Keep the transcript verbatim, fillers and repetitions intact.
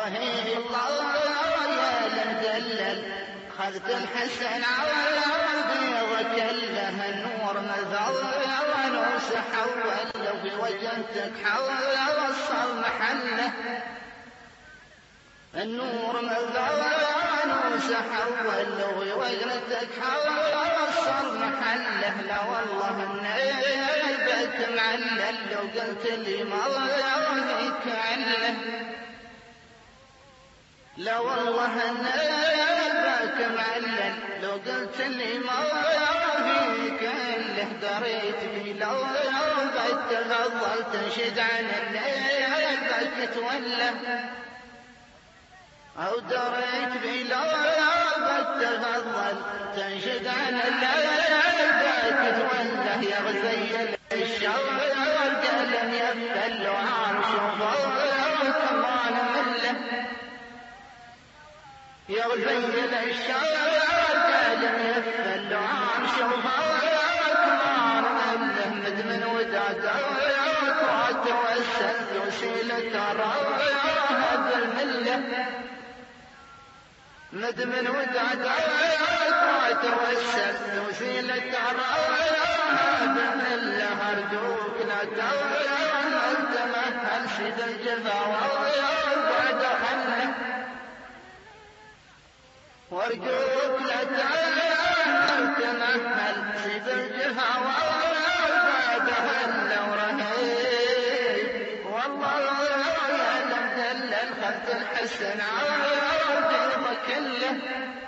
رهيب الله يا المدلل خذت الحسن على الأرض وكله النور مذول وسحول لو في وجهتك حول وصل محله النور مذول وسحول لو في وجهتك حول وصل محله لا والله النيبك معلل لو قلت لي مرضيك عنه لا والله النيبك معلل لو قلت لي مرضيك عنه دريت بي لو بتفضل تنشد عن النيبك تولى أو دريت بي لو بتفضل تنشد عن النيبك تولى يا غزيل الشر والقلم يبل وعرش وفضل كمان مله يا غزيل الشر والقلم يبل وعرش وفضل كمان مله مدمن وداد وتوسل وسيلة الروض المله مدمن وداد وتوسل وسيلة الروض المله أرجوك لا تولى تمهل سيد الجفا وبعد حله وارجوك لا تولى تمهل سيد الجفا وبعد حله ورهيب والله يا لم دلل خذت الحسن على الجرب كله